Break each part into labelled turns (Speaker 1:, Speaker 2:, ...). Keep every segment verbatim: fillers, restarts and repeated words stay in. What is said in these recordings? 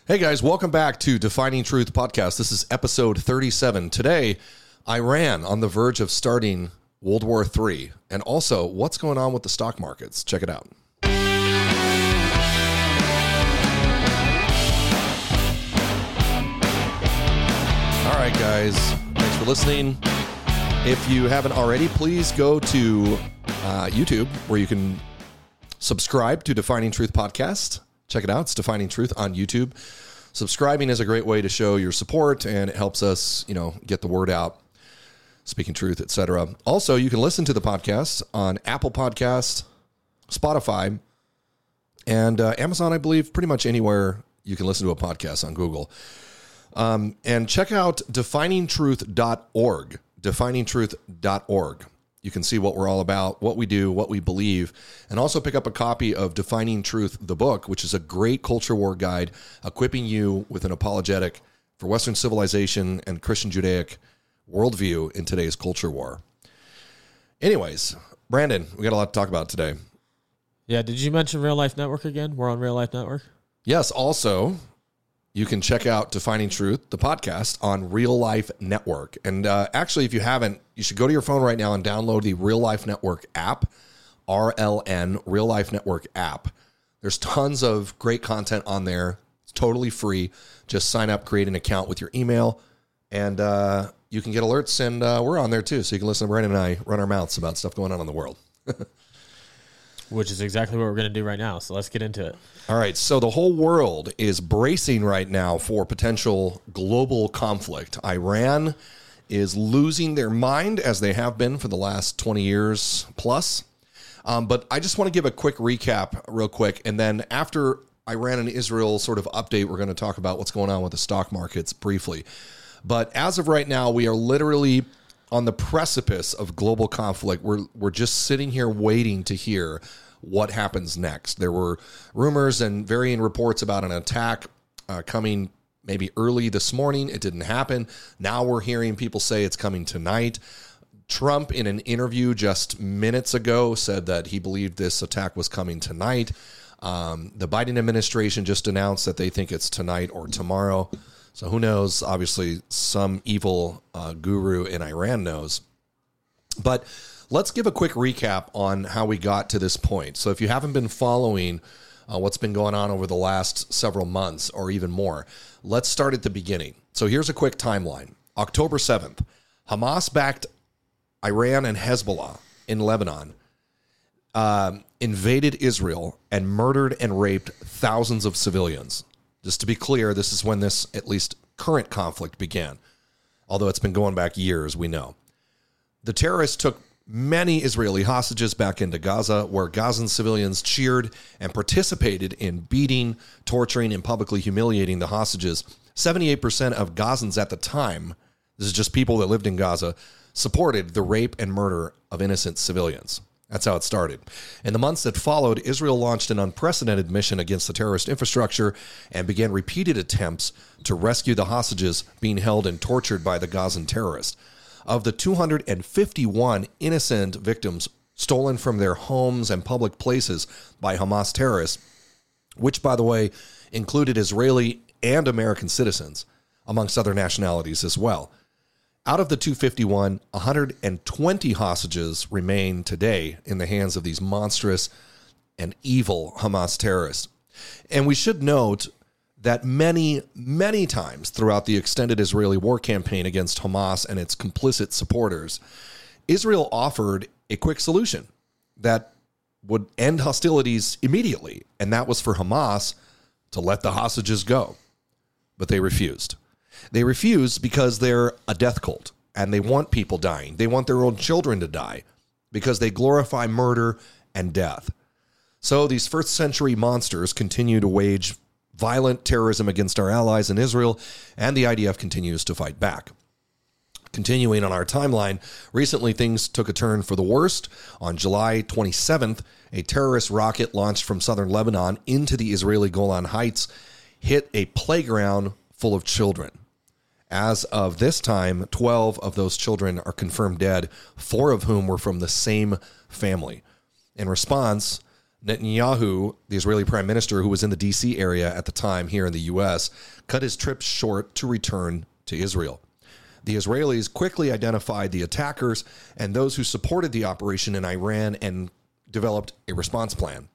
Speaker 1: Hey guys, welcome back to Defining Truth Podcast. This is episode thirty-seven. Today, Iran on the verge of starting World War Three, and also what's going on with the stock markets. Check it out. All right, guys, thanks for listening. If you haven't already, please go to uh, YouTube where you can subscribe to Defining Truth Podcast. Check it out. It's Defining Truth on YouTube. Subscribing is a great way to show your support, and it helps us, you know, get the word out, speaking truth, et cetera. Also, you can listen to the podcast on Apple Podcasts, Spotify, and uh, Amazon, I believe, pretty much anywhere you can listen to a podcast on Google. Um, and check out defining truth dot org, defining truth dot org. You can see what we're all about, what we do, what we believe, and also pick up a copy of Defining Truth, the book, which is a great culture war guide equipping you with an apologetic for Western civilization and Christian Judaic worldview in today's culture war. Anyways, Brandon, we got a lot to talk about today.
Speaker 2: Yeah, did you mention Real Life Network again? We're on Real Life Network?
Speaker 1: Yes, also, you can check out Defining Truth, the podcast, on Real Life Network. And uh, actually, if you haven't, you should go to your phone right now and download the Real Life Network app, R L N, Real Life Network app. There's tons of great content on there. It's totally free. Just sign up, create an account with your email, and uh, you can get alerts. And uh, we're on there too, so you can listen to Brandon and I run our mouths about stuff going on in the world.
Speaker 2: Which is exactly what we're going to do right now. So let's get into it.
Speaker 1: All right. So the whole world is bracing right now for potential global conflict. Iran is losing their mind, as they have been for the last twenty years plus. Um, but I just want to give a quick recap real quick. And then after Iran and Israel sort of update, we're going to talk about what's going on with the stock markets briefly. But as of right now, we are literally on the precipice of global conflict. We're we're just sitting here waiting to hear what happens next. There were rumors and varying reports about an attack uh, coming maybe early this morning. It didn't happen. Now we're hearing people say it's coming tonight. Trump, in an interview just minutes ago, said that he believed this attack was coming tonight. Um, the Biden administration just announced that they think it's tonight or tomorrow. So who knows? Obviously, some evil uh, guru in Iran knows. But let's give a quick recap on how we got to this point. So if you haven't been following uh, what's been going on over the last several months or even more, let's start at the beginning. So here's a quick timeline. October seventh, Hamas-backed Iran and Hezbollah in Lebanon um, invaded Israel and murdered and raped thousands of civilians. Just to be clear, this is when this, at least current conflict began, although it's been going back years, we know. The terrorists took many Israeli hostages back into Gaza, where Gazan civilians cheered and participated in beating, torturing, and publicly humiliating the hostages. seventy-eight percent of Gazans at the time, this is just people that lived in Gaza, supported the rape and murder of innocent civilians. That's how it started. In the months that followed, Israel launched an unprecedented mission against the terrorist infrastructure and began repeated attempts to rescue the hostages being held and tortured by the Gazan terrorists. Of the two hundred fifty-one innocent victims stolen from their homes and public places by Hamas terrorists, which, by the way, included Israeli and American citizens, amongst other nationalities as well. Out of the two hundred fifty-one, one hundred twenty hostages remain today in the hands of these monstrous and evil Hamas terrorists. And we should note that many, many times throughout the extended Israeli war campaign against Hamas and its complicit supporters, Israel offered a quick solution that would end hostilities immediately, and that was for Hamas to let the hostages go. But they refused. They refuse because they're a death cult and they want people dying. They want their own children to die because they glorify murder and death. So these first century monsters continue to wage violent terrorism against our allies in Israel, and the I D F continues to fight back. Continuing on our timeline, recently things took a turn for the worst. On July twenty-seventh, a terrorist rocket launched from southern Lebanon into the Israeli Golan Heights hit a playground full of children. As of this time, twelve of those children are confirmed dead, four of whom were from the same family. In response, Netanyahu, the Israeli prime minister who was in the D C area at the time here in the U S, cut his trip short to return to Israel. The Israelis quickly identified the attackers and those who supported the operation in Iran and developed a response plan.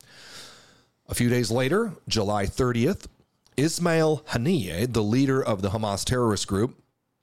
Speaker 1: A few days later, July thirtieth, Ismail Haniyeh, the leader of the Hamas terrorist group,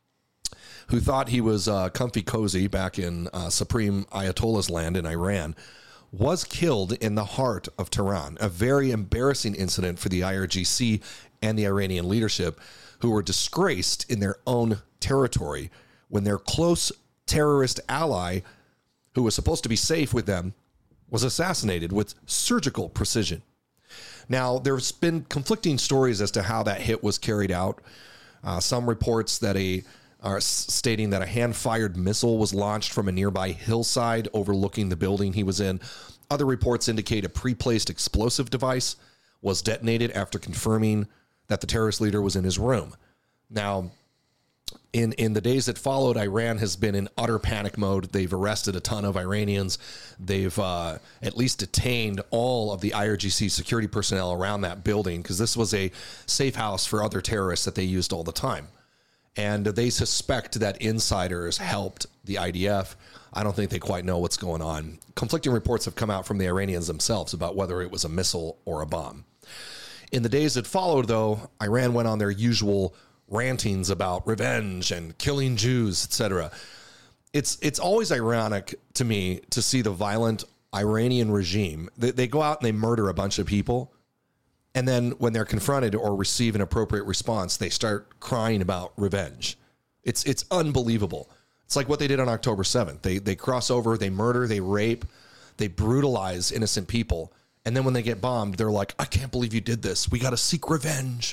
Speaker 1: who thought he was uh, comfy cozy back in uh, Supreme Ayatollah's land in Iran, was killed in the heart of Tehran, a very embarrassing incident for the I R G C and the Iranian leadership, who were disgraced in their own territory when their close terrorist ally, who was supposed to be safe with them, was assassinated with surgical precision. Now, there's been conflicting stories as to how that hit was carried out. Uh, some reports that a are stating that a hand-fired missile was launched from a nearby hillside overlooking the building he was in. Other reports indicate a pre-placed explosive device was detonated after confirming that the terrorist leader was in his room. Now, in, in the days that followed, Iran has been in utter panic mode. They've arrested a ton of Iranians. They've uh, at least detained all of the I R G C security personnel around that building because this was a safe house for other terrorists that they used all the time. And they suspect that insiders helped the I D F. I don't think they quite know what's going on. Conflicting reports have come out from the Iranians themselves about whether it was a missile or a bomb. In the days that followed, though, Iran went on their usual rantings about revenge and killing Jews, et cetera. It's it's always ironic to me to see the violent Iranian regime. They, they go out and they murder a bunch of people. And then when they're confronted or receive an appropriate response, they start crying about revenge. It's it's unbelievable. It's like what they did on October seventh. They they cross over, they murder, they rape, they brutalize innocent people. And then when they get bombed, they're like, I can't believe you did this. We got to seek revenge.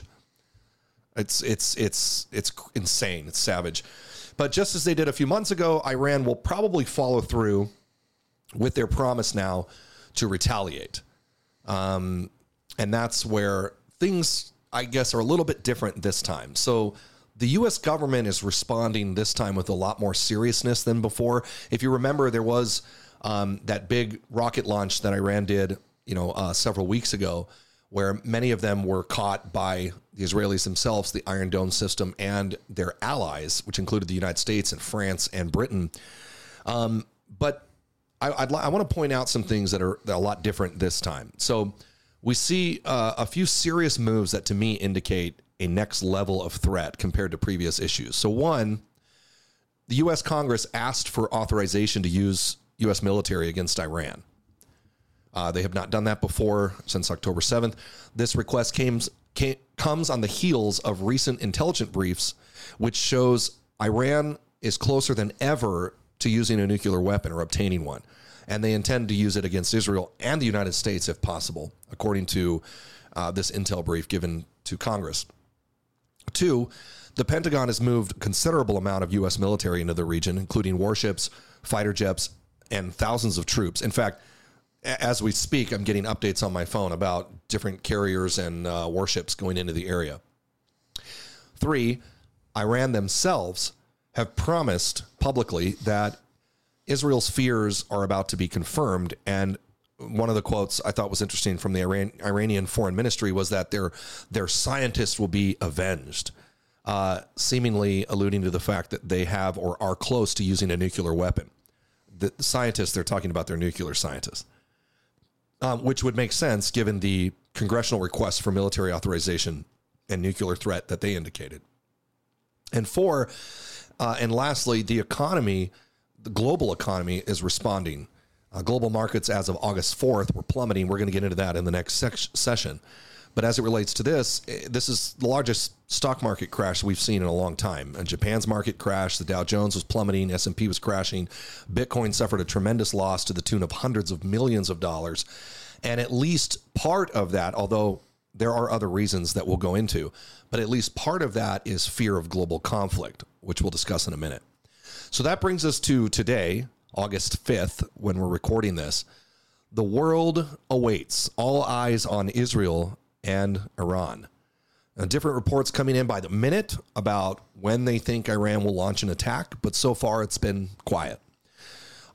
Speaker 1: It's it's it's it's insane. It's savage. But just as they did a few months ago, Iran will probably follow through with their promise now to retaliate. Um And that's where things, I guess, are a little bit different this time. So the U S government is responding this time with a lot more seriousness than before. If you remember, there was um, that big rocket launch that Iran did, you know, uh, several weeks ago, where many of them were caught by the Israelis themselves, the Iron Dome system, and their allies, which included the United States and France and Britain. Um, but I, I'd li- I want to point out some things that are, that are a lot different this time. So we see uh, a few serious moves that to me indicate a next level of threat compared to previous issues. So one, the U S Congress asked for authorization to use U S military against Iran. Uh, they have not done that before since October seventh. This request came, came, comes on the heels of recent intelligence briefs, which shows Iran is closer than ever to using a nuclear weapon or obtaining one. And they intend to use it against Israel and the United States if possible, according to uh, this intel brief given to Congress. Two, the Pentagon has moved a considerable amount of U S military into the region, including warships, fighter jets, and thousands of troops. In fact, as we speak, I'm getting updates on my phone about different carriers and uh, warships going into the area. Three, Iran themselves have promised publicly that Israel's fears are about to be confirmed. And one of the quotes I thought was interesting from the Iran, Iranian Foreign Ministry was that their their scientists will be avenged, uh, seemingly alluding to the fact that they have or are close to using a nuclear weapon. The scientists, they're talking about their nuclear scientists, um, which would make sense given the congressional request for military authorization and nuclear threat that they indicated. And four, uh, and lastly, the economy, the global economy is responding. Uh, global markets as of August fourth were plummeting. We're going to get into that in the next sec- session. But as it relates to this, this is the largest stock market crash we've seen in a long time. And Japan's market crashed. The Dow Jones was plummeting. S and P was crashing. Bitcoin suffered a tremendous loss to the tune of hundreds of millions of dollars. And at least part of that, although there are other reasons that we'll go into, but at least part of that is fear of global conflict, which we'll discuss in a minute. So that brings us to today, August fifth, when we're recording this. The world awaits, all eyes on Israel and Iran. Now, different reports coming in by the minute about when they think Iran will launch an attack, but so far it's been quiet.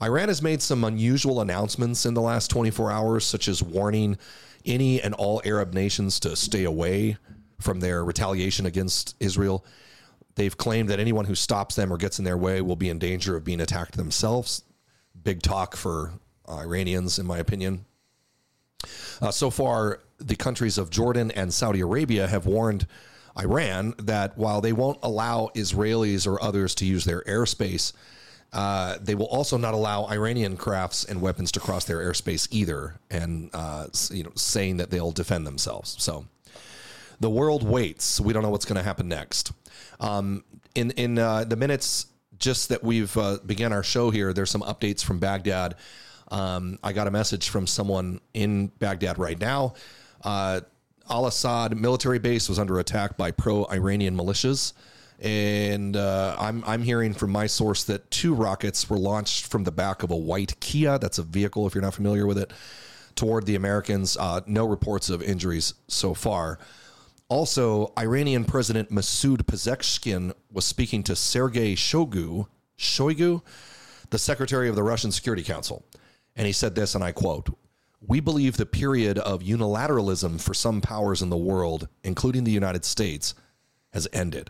Speaker 1: Iran has made some unusual announcements in the last twenty-four hours, such as warning any and all Arab nations to stay away from their retaliation against Israel. They've claimed that anyone who stops them or gets in their way will be in danger of being attacked themselves. Big talk for uh, Iranians, in my opinion. Uh, so far, the countries of Jordan and Saudi Arabia have warned Iran that while they won't allow Israelis or others to use their airspace, uh, they will also not allow Iranian crafts and weapons to cross their airspace either, and uh, you know, saying that they'll defend themselves. So the world waits. We don't know what's going to happen next. Um, in in uh, the minutes just that we've uh, began our show here, there's some updates from Baghdad. Um, I got a message from someone in Baghdad right now. Uh, Al-Assad military base was under attack by pro-Iranian militias. And uh, I'm I'm hearing from my source that two rockets were launched from the back of a white Kia. That's a vehicle, if you're not familiar with it, toward the Americans. Uh, no reports of injuries so far. Also, Iranian President Masoud Pezeshkian was speaking to Sergei Shoigu, Shoigu, the secretary of the Russian Security Council. And he said this, and I quote, "We believe the period of unilateralism for some powers in the world, including the United States, has ended."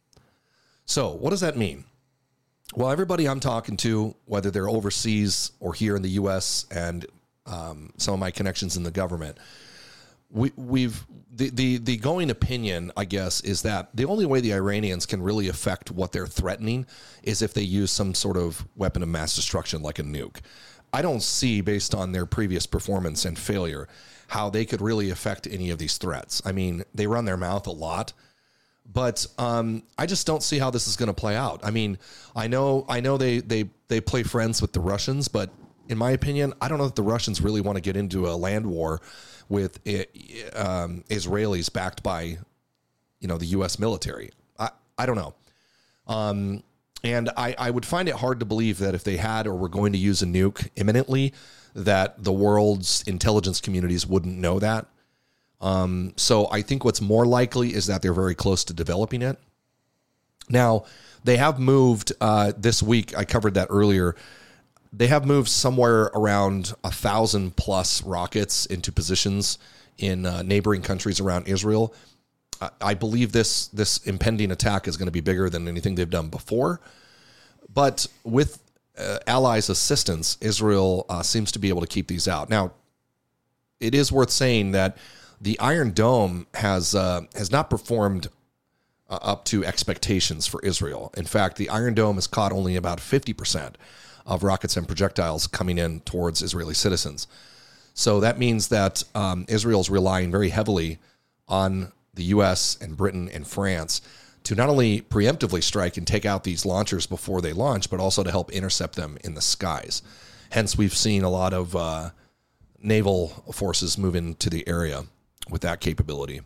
Speaker 1: So what does that mean? Well, everybody I'm talking to, whether they're overseas or here in the U S and um, some of my connections in the government, we, we've the, the the going opinion, I guess, is that the only way the Iranians can really affect what they're threatening is if they use some sort of weapon of mass destruction like a nuke. I don't see, based on their previous performance and failure, how they could really affect any of these threats. I mean, they run their mouth a lot, but um, I just don't see how this is going to play out. I mean, I know I know they, they, they play friends with the Russians, but in my opinion, I don't know if the Russians really want to get into a land war with um, Israelis backed by, you know, the U S military. I, I don't know. Um, and I, I would find it hard to believe that if they had or were going to use a nuke imminently, that the world's intelligence communities wouldn't know that. Um, so I think what's more likely is that they're very close to developing it. Now, they have moved uh, this week. I covered that earlier. They have moved somewhere around a thousand plus rockets into positions in uh, neighboring countries around Israel. I, I believe this this impending attack is going to be bigger than anything they've done before. But with uh, allies' assistance, Israel uh, seems to be able to keep these out. Now, it is worth saying that the Iron Dome has uh, has not performed uh, up to expectations for Israel. In fact, the Iron Dome has caught only about fifty percent of rockets and projectiles coming in towards Israeli citizens. So that means that um, Israel's relying very heavily on the U S and Britain and France to not only preemptively strike and take out these launchers before they launch, but also to help intercept them in the skies. Hence, we've seen a lot of uh, naval forces move into the area with that capability.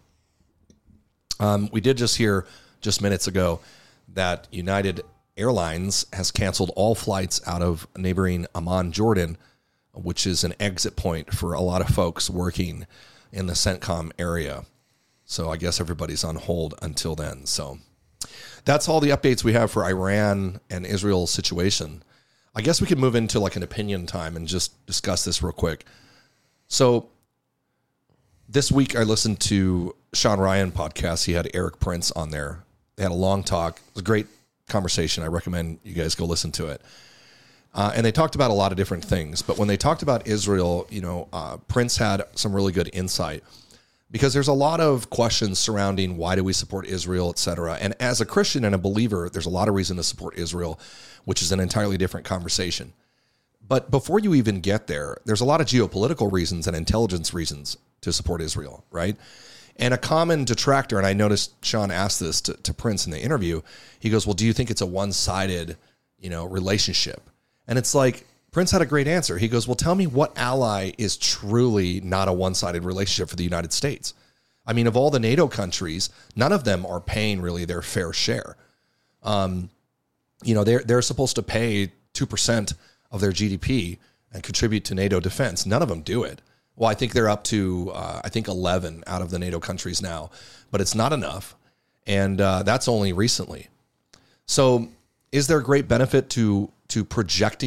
Speaker 1: Um, we did just hear just minutes ago that United Airlines has canceled all flights out of neighboring Amman, Jordan, which is an exit point for a lot of folks working in the CENTCOM area. So I guess everybody's on hold until then. So that's all the updates we have for Iran and Israel's situation. I guess we could move into like an opinion time and just discuss this real quick. So this week I listened to Sean Ryan podcast. He had Eric Prince on there. They had a long talk. It was a great conversation. I recommend you guys go listen to it. Uh, and they talked about a lot of different things. But when they talked about Israel, you know, uh, Prince had some really good insight because there's a lot of questions surrounding why do we support Israel, et cetera. And as a Christian and a believer, there's a lot of reason to support Israel, which is an entirely different conversation. But before you even get there, there's a lot of geopolitical reasons and intelligence reasons to support Israel, right? And a common detractor, and I noticed Sean asked this to, to Prince in the interview, he goes, well, do you think it's a one-sided, you know, relationship? And it's like, Prince had a great answer. He goes, well, tell me what ally is truly not a one-sided relationship for the United States? I mean, of all the NATO countries, none of them are paying really their fair share. Um, you know, they're, they're supposed to pay two percent of their G D P and contribute to NATO defense. None of them do it. Well, I think they're up to, uh, I think, eleven out of the NATO countries now, but it's not enough. And uh, that's only recently. So is there great benefit to to projecting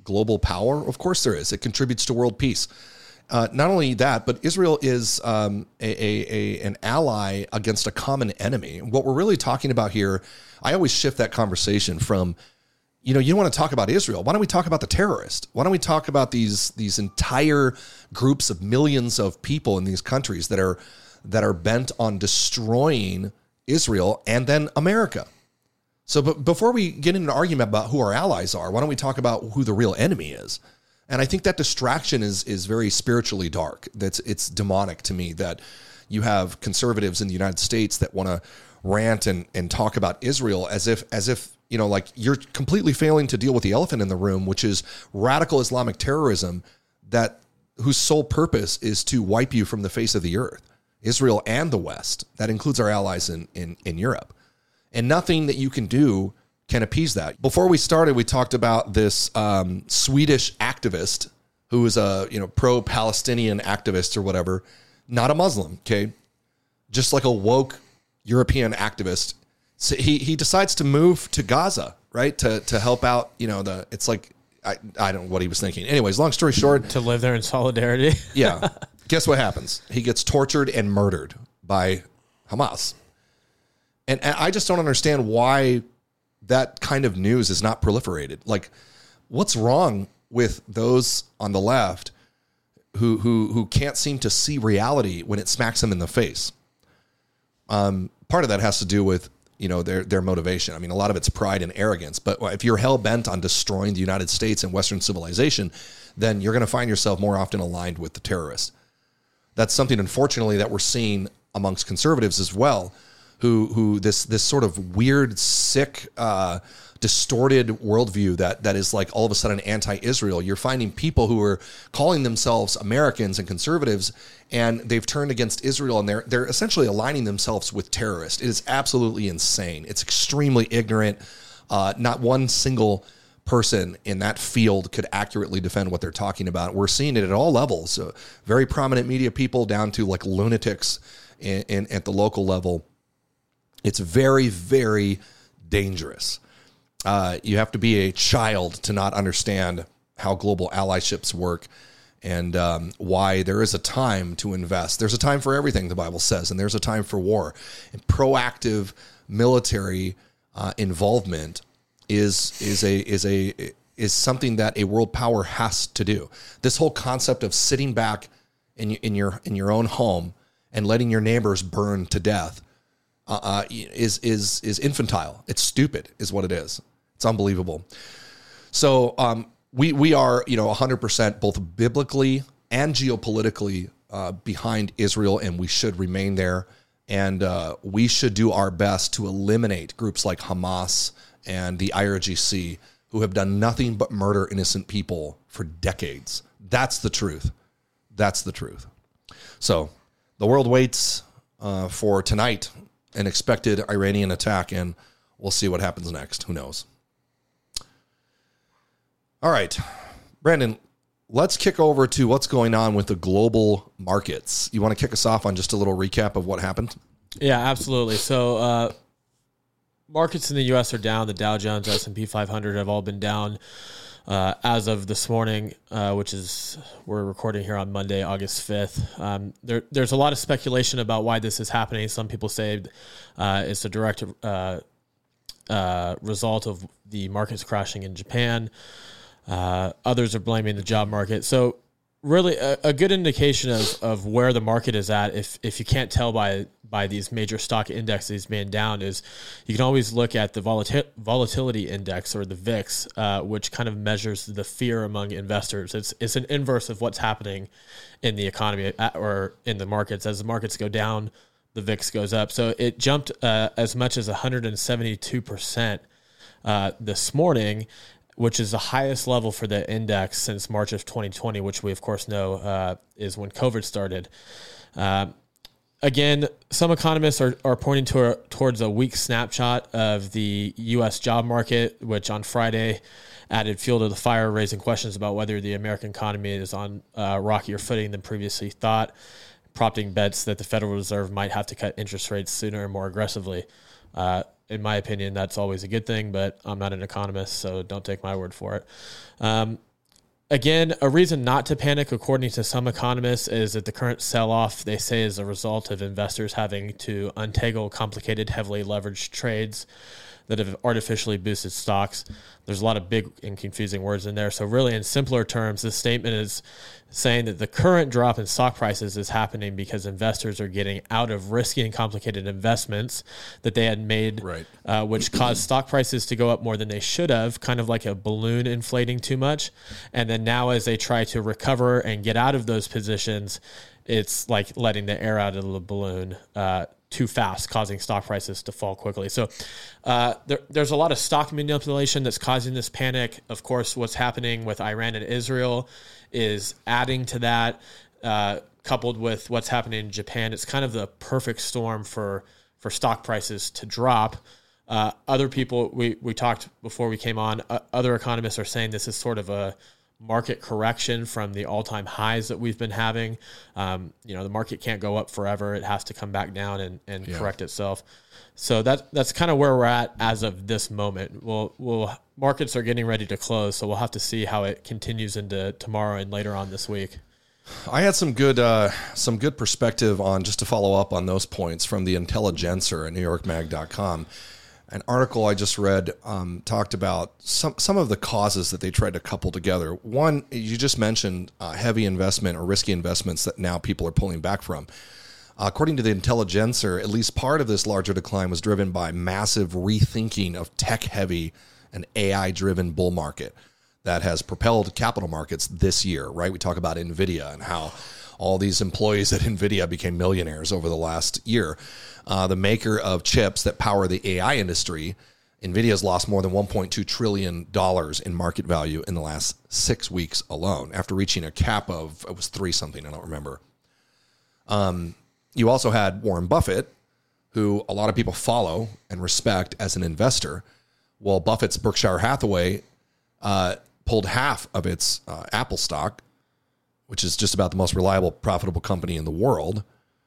Speaker 1: global power? Of course there is. It contributes to world peace. Uh, not only that, but Israel is um, a, a, a an ally against a common enemy. What we're really talking about here, I always shift that conversation from, you know, you don't want to talk about Israel. Why don't we talk about the terrorist? Why don't we talk about these these entire groups of millions of people in these countries that are that are bent on destroying Israel and then America? So, but before we get into an argument about who our allies are, why don't we talk about who the real enemy is? And I think that distraction is is very spiritually dark. That's it's demonic to me that you have conservatives in the United States that want to rant and, and talk about Israel as if as if you know like you're completely failing to deal with the elephant in the room, which is radical Islamic terrorism that whose sole purpose is to wipe you from the face of the earth, Israel and the West. That includes our allies in in, in Europe, and nothing that you can do can appease that. Before we started, we talked about this um, Swedish activist who is a you know pro-Palestinian activist or whatever, not a Muslim, okay, just like a woke European activist. So he he decides to move to Gaza, right, to to help out. You know the it's like I I don't know what he was thinking. Anyways, long story short,
Speaker 2: to live there in solidarity.
Speaker 1: Yeah, guess what happens? He gets tortured and murdered by Hamas, and, and I just don't understand why that kind of news is not proliferated. Like, what's wrong with those on the left who who who can't seem to see reality when it smacks them in the face? Um, part of that has to do with, you know, their their motivation. I mean, a lot of it's pride and arrogance. But if you're hell bent on destroying the United States and Western civilization, then you're going to find yourself more often aligned with the terrorists. That's something, unfortunately, that we're seeing amongst conservatives as well. Who who this this sort of weird, sick, uh, distorted worldview that that is like all of a sudden anti-Israel. You're finding people who are calling themselves Americans and conservatives, and they've turned against Israel, and they're they're essentially aligning themselves with terrorists. It is absolutely insane. It's extremely ignorant. Uh, not one single person in that field could accurately defend what they're talking about. We're seeing it at all levels. So very prominent media people down to like lunatics in, in, at the local level. It's very, very dangerous. Uh, you have to be a child to not understand how global allyships work and um, why there is a time to invest. There's a time for everything, the Bible says, and there's a time for war. And proactive military uh, involvement is is a is a is something that a world power has to do. This whole concept of sitting back in in your in your own home and letting your neighbors burn to death Uh, is is is infantile. It's stupid, is what it is. It's unbelievable. So um, we we are you know one hundred percent both biblically and geopolitically uh, behind Israel, and we should remain there. And uh, we should do our best to eliminate groups like Hamas and the I R G C, who have done nothing but murder innocent people for decades. That's the truth. That's the truth. So the world waits uh, for tonight. An expected Iranian attack, and we'll see what happens next. Who knows? All right, Brandon, let's kick over to what's going on with the global markets. You want to kick us off on just a little recap of what happened?
Speaker 2: Yeah, absolutely. So uh, markets in the U S are down. The Dow Jones, S and P five hundred have all been down uh, as of this morning, uh, which is, we're recording here on Monday, August fifth. Um, there, there's a lot of speculation about why this is happening. Some people say uh, it's a direct uh, uh, result of the markets crashing in Japan. Uh, others are blaming the job market. So really a, a good indication of, of where the market is at, if if you can't tell by by these major stock indexes being down, is you can always look at the volati- volatility index, or the V I X, uh, which kind of measures the fear among investors. It's it's an inverse of what's happening in the economy at, or in the markets. As the markets go down, the V I X goes up. So it jumped uh, as much as one hundred seventy-two percent uh, this morning, which is the highest level for the index since March of twenty twenty, which we, of course, know uh, is when COVID started. Uh, again, some economists are, are pointing to a, towards a weak snapshot of the U S job market, which on Friday added fuel to the fire, raising questions about whether the American economy is on uh, rockier footing than previously thought, prompting bets that the Federal Reserve might have to cut interest rates sooner and more aggressively. Uh, in my opinion, that's always a good thing, but I'm not an economist, so don't take my word for it. Um, again, a reason not to panic, according to some economists, is that the current sell-off, they say, is a result of investors having to untangle complicated, heavily leveraged trades that have artificially boosted stocks. There's a lot of big and confusing words in there. So really, in simpler terms, this statement is saying that the current drop in stock prices is happening because investors are getting out of risky and complicated investments that they had made,
Speaker 1: right.
Speaker 2: uh, which caused stock prices to go up more than they should have, kind of like a balloon inflating too much. And then now as they try to recover and get out of those positions, it's like letting the air out of the balloon uh, too fast, causing stock prices to fall quickly. So uh, there, there's a lot of stock manipulation that's causing this panic. Of course, what's happening with Iran and Israel is adding to that, uh, coupled with what's happening in Japan. It's kind of the perfect storm for, for stock prices to drop. Uh, other people, we, we talked before we came on, uh, other economists are saying this is sort of a market correction from the all-time highs that we've been having. Um, you know, the market can't go up forever. It has to come back down and, and yeah. correct itself. So that, that's kind of where we're at as of this moment. We'll, we'll, markets are getting ready to close, so we'll have to see how it continues into tomorrow and later on this week.
Speaker 1: I had some good uh, some good perspective on, just to follow up on those points, from the Intelligencer at New York Mag dot com. An article I just read um, talked about some, some of the causes that they tried to couple together. One, you just mentioned uh, heavy investment or risky investments that now people are pulling back from. Uh, according to the Intelligencer, at least part of this larger decline was driven by massive rethinking of tech-heavy and A I-driven bull market that has propelled capital markets this year, right? We talk about NVIDIA and how all these employees at NVIDIA became millionaires over the last year. Uh, the maker of chips that power the A I industry, NVIDIA has lost more than one point two trillion dollars in market value in the last six weeks alone, after reaching a cap of, it was three something, I don't remember. Um, you also had Warren Buffett, who a lot of people follow and respect as an investor. Well, Buffett's Berkshire Hathaway uh, pulled half of its uh, Apple stock, which is just about the most reliable, profitable company in the world.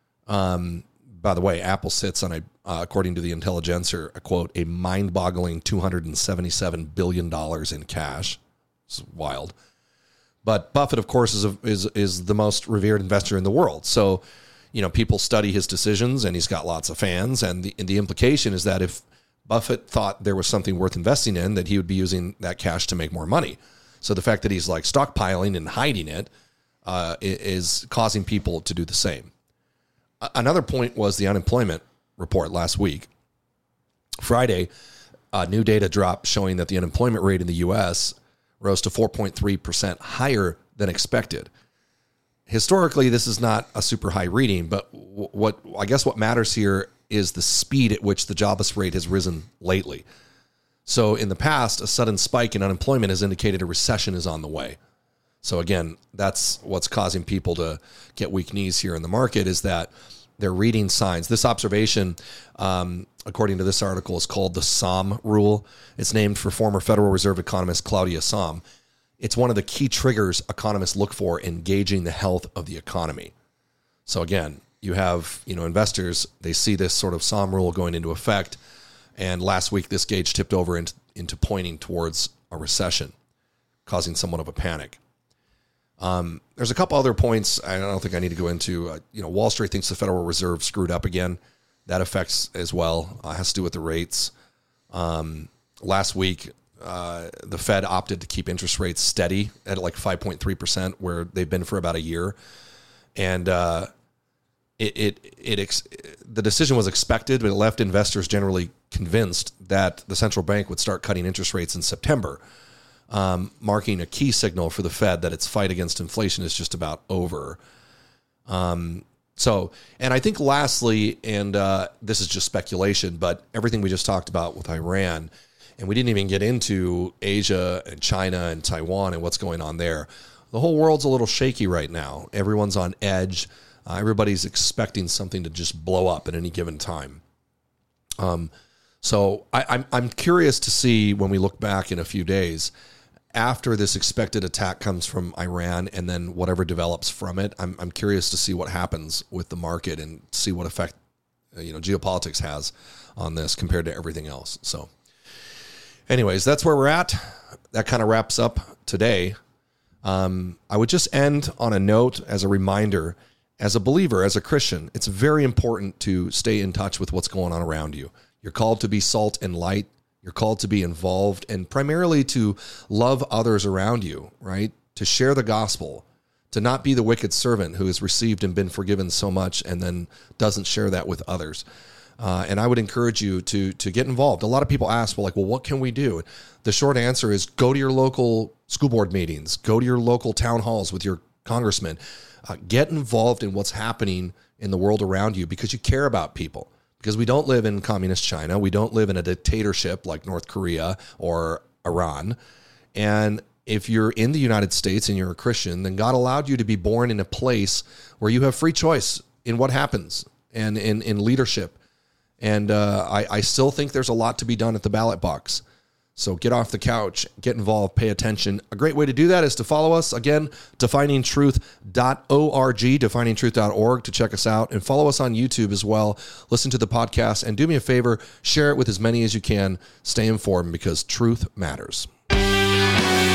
Speaker 1: Um, by the way, Apple sits on a, uh, according to the Intelligencer, a quote, a mind-boggling two hundred seventy-seven billion dollars in cash. It's wild. But Buffett, of course, is, a, is is the most revered investor in the world. So, you know, people study his decisions, and he's got lots of fans. And the, and the implication is that if Buffett thought there was something worth investing in, that he would be using that cash to make more money. So the fact that he's like stockpiling and hiding it uh, is causing people to do the same. Another point was the unemployment report last week. Friday, uh, new data dropped showing that the unemployment rate in the U S rose to four point three percent higher than expected. Historically, this is not a super high reading, but what I guess what matters here is the speed at which the jobless rate has risen lately. So in the past, a sudden spike in unemployment has indicated a recession is on the way. So again, that's what's causing people to get weak knees here in the market, is that they're reading signs. This observation, um, according to this article, is called the Sahm rule. It's named for former Federal Reserve economist Claudia Sahm. It's one of the key triggers economists look for in gauging the health of the economy. So again, you have, you know, investors, they see this sort of Sahm rule going into effect. And last week, this gauge tipped over into, into pointing towards a recession, causing somewhat of a panic. Um, there's a couple other points I don't think I need to go into. Uh, you know, Wall Street thinks the Federal Reserve screwed up again. That affects as well. Uh, has to do with the rates. Um, last week, uh, the Fed opted to keep interest rates steady at like five point three percent, where they've been for about a year. And uh, it it it ex- the decision was expected, but it left investors generally convinced that the central bank would start cutting interest rates in September. Um, marking a key signal for the Fed that its fight against inflation is just about over. Um, so, and I think lastly, and uh, this is just speculation, but everything we just talked about with Iran, and we didn't even get into Asia and China and Taiwan and what's going on there. The whole world's a little shaky right now. Everyone's on edge. Uh, everybody's expecting something to just blow up at any given time. Um, so I, I'm I'm curious to see when we look back in a few days, after this expected attack comes from Iran and then whatever develops from it, I'm I'm curious to see what happens with the market and see what effect, you know, geopolitics has on this compared to everything else. So anyways, that's where we're at. That kind of wraps up today. Um, I would just end on a note as a reminder, as a believer, as a Christian, it's very important to stay in touch with what's going on around you. You're called to be salt and light. You're called to be involved and primarily to love others around you, right? To share the gospel, to not be the wicked servant who has received and been forgiven so much and then doesn't share that with others. Uh, and I would encourage you to to get involved. A lot of people ask, well, like, well, what can we do? The short answer is go to your local school board meetings, go to your local town halls with your congressman, uh, get involved in what's happening in the world around you because you care about people. Because we don't live in communist China. We don't live in a dictatorship like North Korea or Iran. And if you're in the United States and you're a Christian, then God allowed you to be born in a place where you have free choice in what happens and in, in leadership. And uh, I, I still think there's a lot to be done at the ballot box. So get off the couch, get involved, pay attention. A great way to do that is to follow us. Again, defining truth dot org, defining truth dot org to check us out. And follow us on YouTube as well. Listen to the podcast. And do me a favor, share it with as many as you can. Stay informed because truth matters.